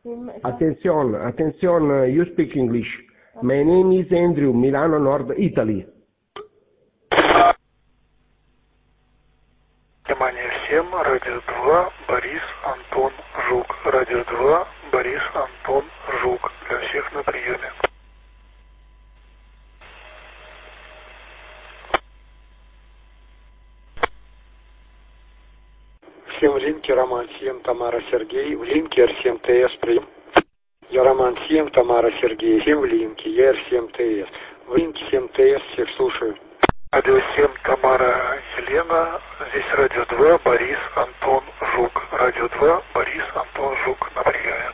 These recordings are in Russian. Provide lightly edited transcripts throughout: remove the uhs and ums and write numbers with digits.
Attention, you speak English. My name is Andrew, Milano, North Italy. Внимание всем, радио 2, Борис, Антон, Жук. Радио 2, Борис, Антон, Жук. Для всех на приеме. Всем в линке Роман 7, Тамара Сергей. В линке R7ТС прием. Я Роман 7, Тамара Сергей. Всем в линке. Я R7ТС. В линке 7ТС. Всех слушаю. Радио 7, Тамара Елена. Здесь радио 2, Борис, Антон, Жук. Радио 2, Борис, Антон, Жук. На приеме.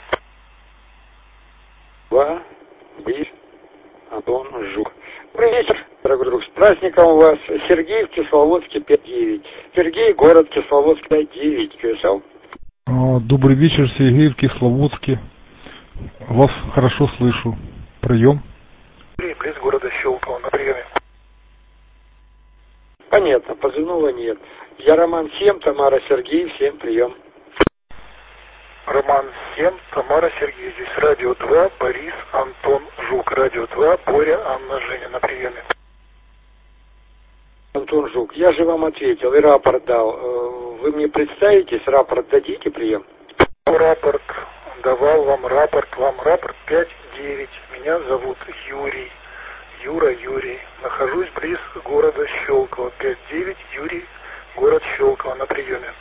2, Борис, Антон, Жук. Добрый вечер, дорогой друг. С праздником вас. Сергей в Кисловодске 5-9. Сергей, город Кисловодск 5-9. QSL. Добрый вечер, Сергей в Кисловодске. Вас хорошо слышу. Прием. Близ города Щелково. На приеме. Понятно, позывного нет. Я Роман 7, Тамара Сергей. Всем прием. Роман 7, Тамара Сергей. Здесь радио 2, Борис, Антон, Жук. Радио 2, Боря, Анна, Женя. На приеме. Антон Жук, я же вам ответил и рапорт дал. Вы мне представитесь, рапорт дадите, прием? Рапорт давал вам рапорт 5-9. Меня зовут Юрий. Юрий. Нахожусь близ города Щелково. 5-9, Юрий, город Щелково. На приеме.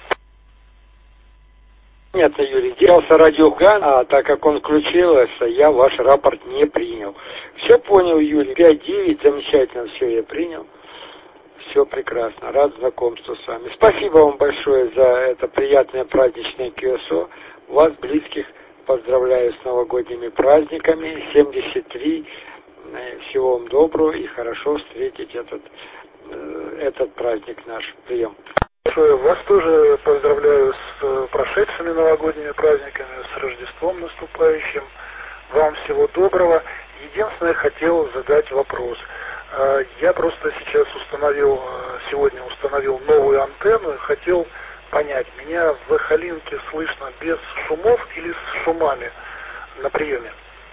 Понятно, Юрий. Делался радиоган, а так как он включился, я ваш рапорт не принял. Все понял, Юрий. 5-9, замечательно, все я принял. Все прекрасно. Рад знакомству с вами. Спасибо вам большое за это приятное праздничное QSO. Вас, близких, поздравляю с новогодними праздниками. 73. Всего вам доброго и хорошо встретить этот праздник наш. Прием. Вас тоже поздравляю с прошедшими новогодними праздниками, с Рождеством наступающим. Вам всего доброго. Единственное, хотел задать вопрос. Я просто сейчас сегодня установил новую антенну и хотел понять, меня в Эхолинке слышно без шумов или с шумами на приеме?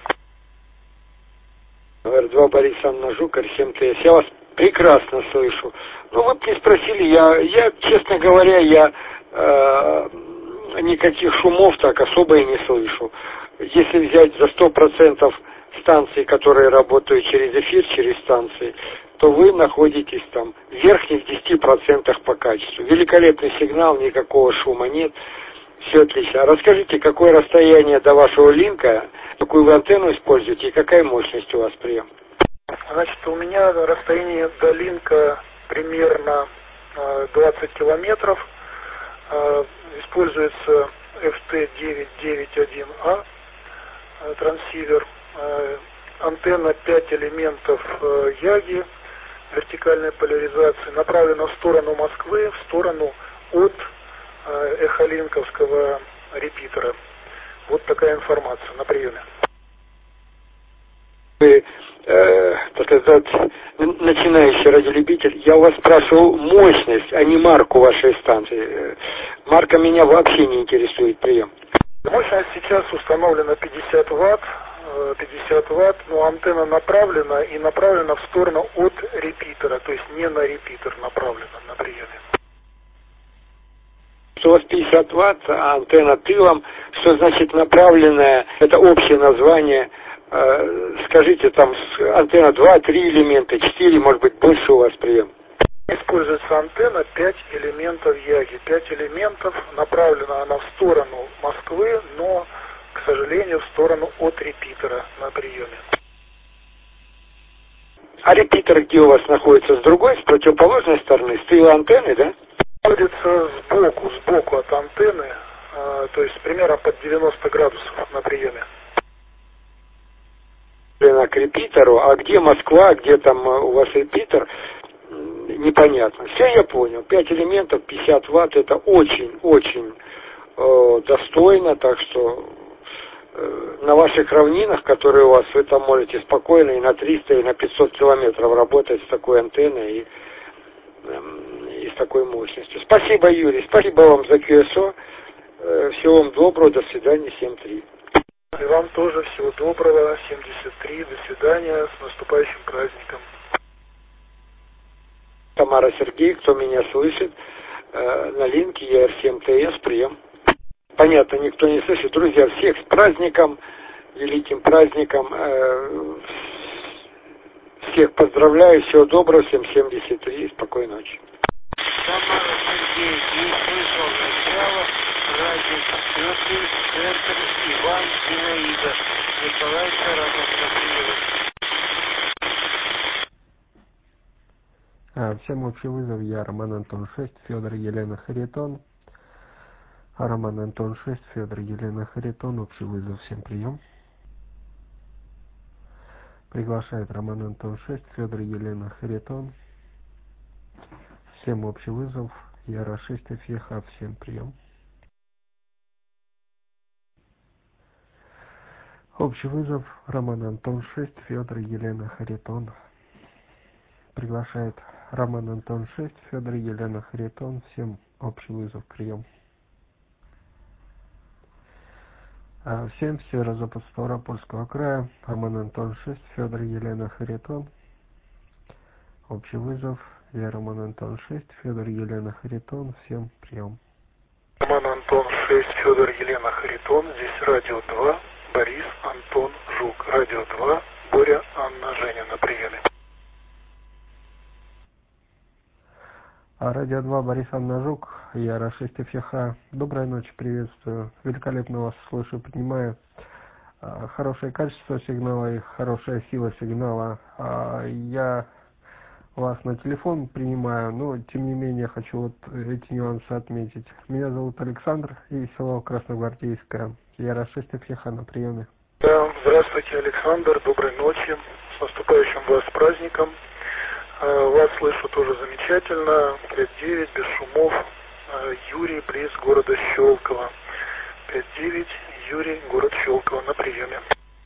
R2 Борис, Анна, Жук, R7ТС. Я вас прекрасно слышу. Ну, вы мне спросили, я честно говоря, никаких шумов так особо и не слышу. Если взять за 100% станции, которые работают через эфир, через станции, то вы находитесь там в верхних 10% по качеству. Великолепный сигнал, никакого шума нет. Все отлично. А расскажите, какое расстояние до вашего линка, какую вы антенну используете и какая мощность у вас прием? Значит, у меня расстояние до линка примерно 20 километров. Используется FT991A трансивер. Антенна 5 элементов Яги вертикальной поляризации, направлена в сторону Москвы, в сторону от эхолинковского репитера. Вот такая информация на приеме. Вы, так сказать, начинающий радиолюбитель, я у вас спрашивал мощность, а не марку вашей станции. Марка меня вообще не интересует, прием. Мощность сейчас установлена 50 ватт, но антенна направлена в сторону от репитера, то есть не на репитер направлена на приеме. У вас 50 ватт, а антенна тылом, что значит направленная, это общее название. Скажите, там антенна 2, 3 элемента, 4, может быть, больше у вас прием? Используется антенна 5 элементов Яги. 5 элементов, направлена она в сторону Москвы, но, к сожалению, в сторону от репитера на приеме. А репитер где у вас находится? С другой, с противоположной стороны, с тыла антенны, да? Находится сбоку от антенны, то есть примерно под 90 градусов на приеме. К репитеру, а где Москва, где там у вас репитер, непонятно. Все я понял. 5 элементов, 50 ватт, это очень-очень достойно, так что на ваших равнинах, которые у вас, вы там можете спокойно и на 300, и на 500 километров работать с такой антенной и с такой мощностью. Спасибо, Юрий, спасибо вам за QSO. Всего вам доброго, до свидания, 7-3. И вам тоже всего доброго. 73. До свидания. С наступающим праздником. Тамара, Сергей, кто меня слышит, на линке ЕР7 ТС, прием. Понятно, никто не слышит. Друзья, всех с праздником, великим праздником. Всех поздравляю, всего доброго, всем 73, спокойной ночи. Тамара, Сергей, не слышал начала, радио «Четвертый», центр, Иван, Зинаида, Николай, Саратов, Всем общий вызов, я Роман Антон 6, Федор Елена Харитон. Роман Антон 6, Федор Елена Харитон, общий вызов, всем прием. Приглашает Роман Антон 6, Федор Елена Харитон. Всем общий вызов, я Ра6 ФЕХА, всем прием. Общий вызов, Роман Антон 6, Федор Елена Харитон. Приглашает Роман Антон 6, Федор Елена Харитон. Всем общий вызов, прием. Всем северо-запад Ставропольского края. Роман Антон 6, Федор Елена Харитон. Общий вызов. Я Роман Антон 6, Федор Елена Харитон. Всем прием. Роман Антон 6, Федор Елена Харитон. Здесь радио 2, Борис, Антон, Жук. Радио 2, Боря, Анна, Женя на приеме. Радио 2, Борис, Анна, Жук. Я Ра6 ФЕХА. Доброй ночи, приветствую. Великолепно вас слышу, принимаю. Хорошее качество сигнала и хорошая сила сигнала. Я вас на телефон принимаю, но тем не менее хочу вот эти нюансы отметить. Меня зовут Александр, и село Красногвардейское. Я Ра6 ФЕХА на приеме. Да, здравствуйте, Александр, доброй ночи. С наступающим вас праздником. Вас слышу тоже замечательно. 5-9, без шумов. Юрий, близ города Щелково. 5-9, Юрий, город Щелково на приеме.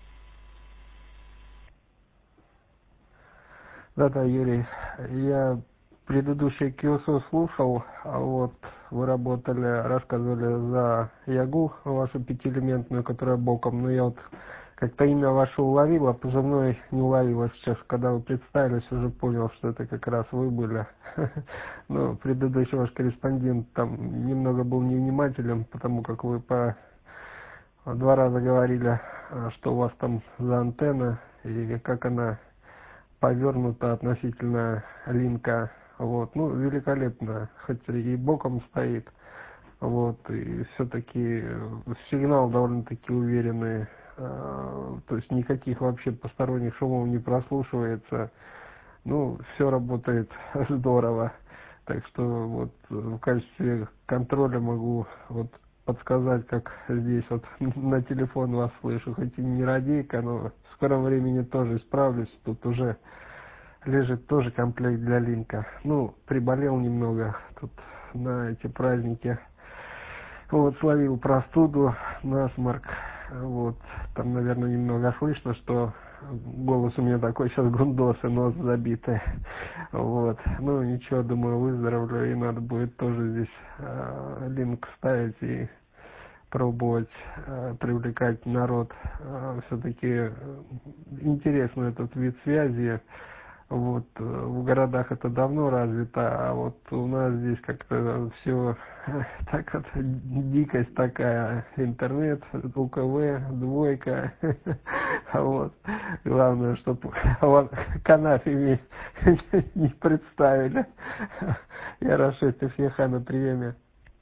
Да, Юрий, я предыдущий КИОСО слушал, вот вы работали, рассказывали за Ягу, вашу пятиэлементную, которая боком, но я вот как-то имя ваше уловил, а позывной не уловила сейчас, когда вы представились, уже понял, что это как раз вы были. Но предыдущий ваш корреспондент там немного был невнимателен, потому как вы по 2 раза говорили, что у вас там за антенна и как она повернута относительно линка. Вот, ну, великолепно, хоть и боком стоит, вот, и все-таки сигнал довольно-таки уверенный, то есть никаких вообще посторонних шумов не прослушивается, ну, все работает здорово, так что вот в качестве контроля могу вот подсказать, как здесь вот на телефон вас слышу, хоть и не радийка, но в скором времени тоже исправлюсь, тут уже лежит тоже комплект для линка. Ну, приболел немного тут на эти праздники. Вот, словил простуду, насморк. Вот, там, наверное, немного слышно, что голос у меня такой сейчас гундосый, нос забитый. Вот, ну, ничего, думаю, выздоровлю, и надо будет тоже здесь линк ставить и пробовать привлекать народ. Все-таки интересный этот вид связи. Вот в городах это давно развито, а вот у нас здесь как-то все так вот, дикость такая, интернет, УКВ, двойка, вот, главное, чтобы канафами не представили. Я Ра6 ФЕХА на приеме.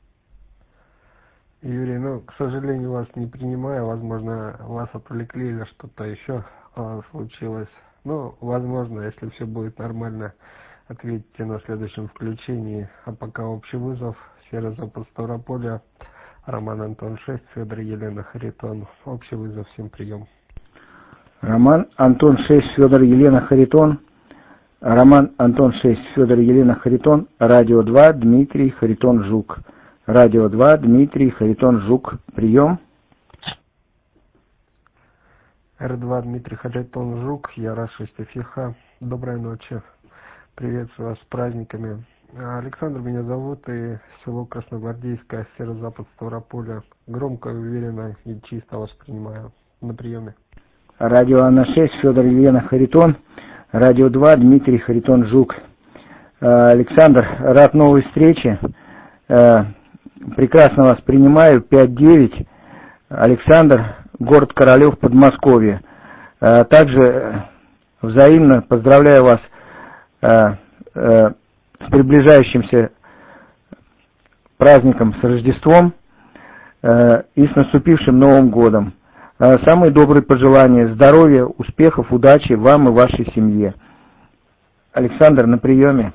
Юрий, ну, к сожалению, вас не принимаю, возможно, вас отвлекли или что-то еще случилось. Ну, возможно, если все будет нормально, ответите на следующем включении. А пока общий вызов, северо-запад Ставрополя, Роман Антон 6, Федор Елена Харитон. Общий вызов, всем прием. Роман Антон 6, Федор Елена Харитон. Роман Антон 6, Федор Елена Харитон. Радио 2, Дмитрий Харитон Жук. Радио 2, Дмитрий Харитон Жук. Прием. Р2, Дмитрий Харитон Жук, я Ра6 ФЕХА. Доброй ночи. Приветствую вас с праздниками. Александр меня зовут, и село Красногвардейское, северо-запад Ставрополя. Громко, уверенно и чисто воспринимаю. на приеме. Радио Анна-6, Федор Елена Харитон. Радио 2, Дмитрий Харитон Жук. Александр, рад новой встрече. Прекрасно вас принимаю. 5-9. Александр, город Королев, Подмосковье. Также взаимно поздравляю вас с приближающимся праздником, с Рождеством и с наступившим Новым годом. Самые добрые пожелания, здоровья, успехов, удачи вам и вашей семье. Александр, на приеме.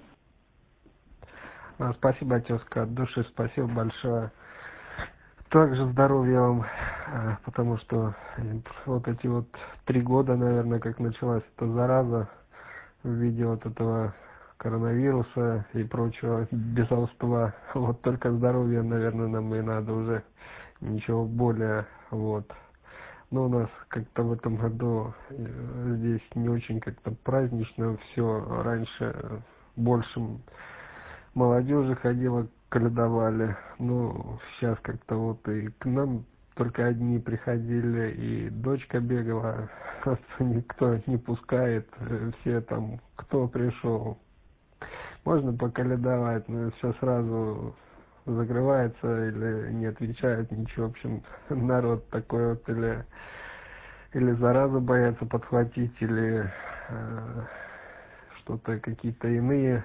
Спасибо, тезка, от души спасибо большое. Также здоровья вам, потому что вот эти вот 3 года, наверное, как началась эта зараза в виде вот этого коронавируса и прочего безумства, вот только здоровья, наверное, нам и надо уже, ничего более, вот. Но у нас как-то в этом году здесь не очень как-то празднично все. Раньше больше молодежи ходила, коледовали. Ну, сейчас как-то вот и к нам только одни приходили, и дочка бегала, никто не пускает, все там, кто пришел. Можно поколедовать, но все сразу закрывается или не отвечает ничего. В общем, народ такой вот или заразу боятся подхватить, или что-то, какие-то иные.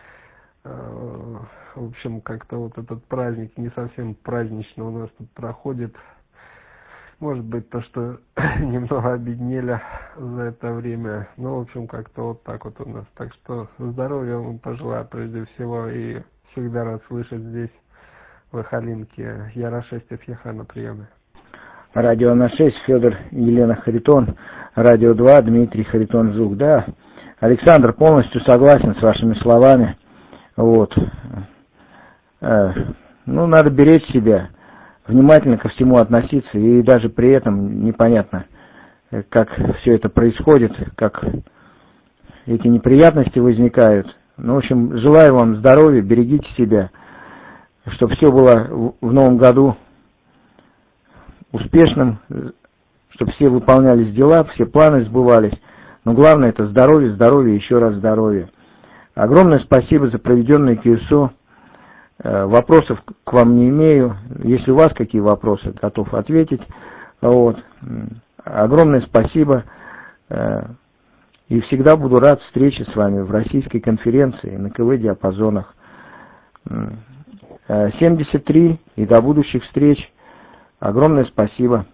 В общем, как-то вот этот праздник не совсем празднично у нас тут проходит. Может быть, то, что немного обеднели за это время. Ну, в общем, как-то вот так вот у нас. Так что здоровья вам пожелаю прежде всего. И всегда рад слышать здесь, в Ихалинке. Яра-6 ФЕХ на приеме. Радио Анна-6, Федор Елена Харитон. Радио 2, Дмитрий Харитон Жук. Да, Александр, полностью согласен с вашими словами. Вот. Ну, надо беречь себя, внимательно ко всему относиться, и даже при этом непонятно, как все это происходит, как эти неприятности возникают. Ну, в общем, желаю вам здоровья, берегите себя, чтобы все было в новом году успешным, чтобы все выполнялись дела, все планы сбывались. Но главное это здоровье, здоровье, еще раз здоровье. Огромное спасибо за проведенное КСО. Вопросов к вам не имею. Если у вас какие вопросы, готов ответить. Вот. Огромное спасибо. И всегда буду рад встрече с вами в российской конференции на КВ-диапазонах. 73 и до будущих встреч. Огромное спасибо.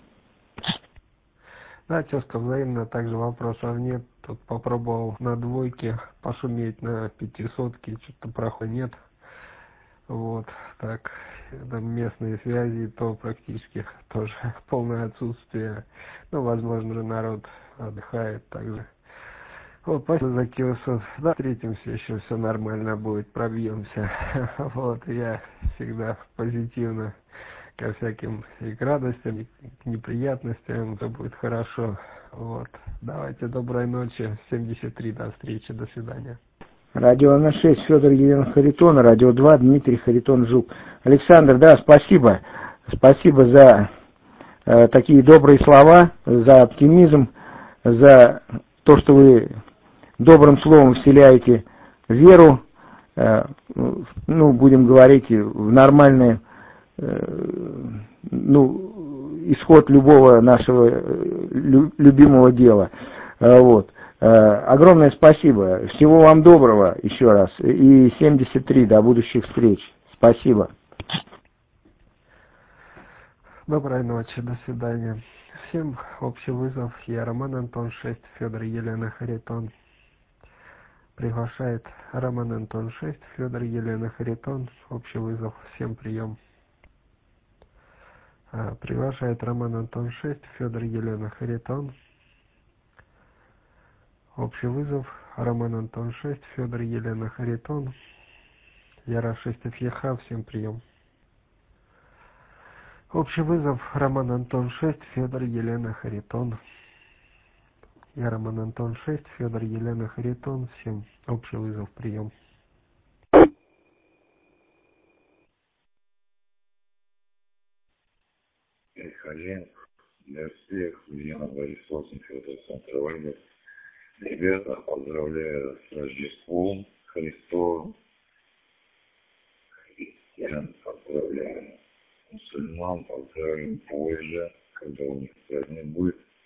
Да, тезка, взаимно, также вопросов нет. Тут попробовал на двойке пошуметь, на 500-ке, что-то прохода нет. Вот, так, там местные связи, то практически тоже полное отсутствие. Ну, возможно же, народ отдыхает также. Вот, спасибо за КИОСов. Да, встретимся, еще все нормально будет, пробьемся. Вот, я всегда позитивно ко всяким и к радостям, и к неприятностям, это будет хорошо. Вот, давайте, доброй ночи, 73, до встречи, до свидания. Радио Анна-6, Федор Елена Харитон, Радио 2, Дмитрий Харитон Жук. Александр, да, спасибо. Спасибо за такие добрые слова, за оптимизм, за то, что вы добрым словом вселяете веру, ну, будем говорить, в нормальный, ну, исход любого нашего любимого дела. Вот. Огромное спасибо. Всего вам доброго еще раз. И 73, до будущих встреч. Спасибо. Доброй ночи, до свидания. Всем общий вызов. Я Роман Антон 6, Федор Елена Харитон. Приглашает Роман Антон 6, Федор Елена Харитон. Общий вызов. Всем прием. Приглашает Роман Антон 6, Федор Елена Харитон. Общий вызов. Роман Антон 6, Федор Елена Харитон. Яра-6 ФЕХ. Всем прием. Общий вызов. Роман Антон 6, Федор Елена Харитон. Я Роман Антон 6, Федор Елена Харитон. Всем общий вызов. Прием. Хозяин для всех. Ульяна Борисовна, Федор Центр. Ребята, поздравляю с Рождеством Христовым. Христиан поздравляю. Мусульман поздравим позже, когда у них праздник будет.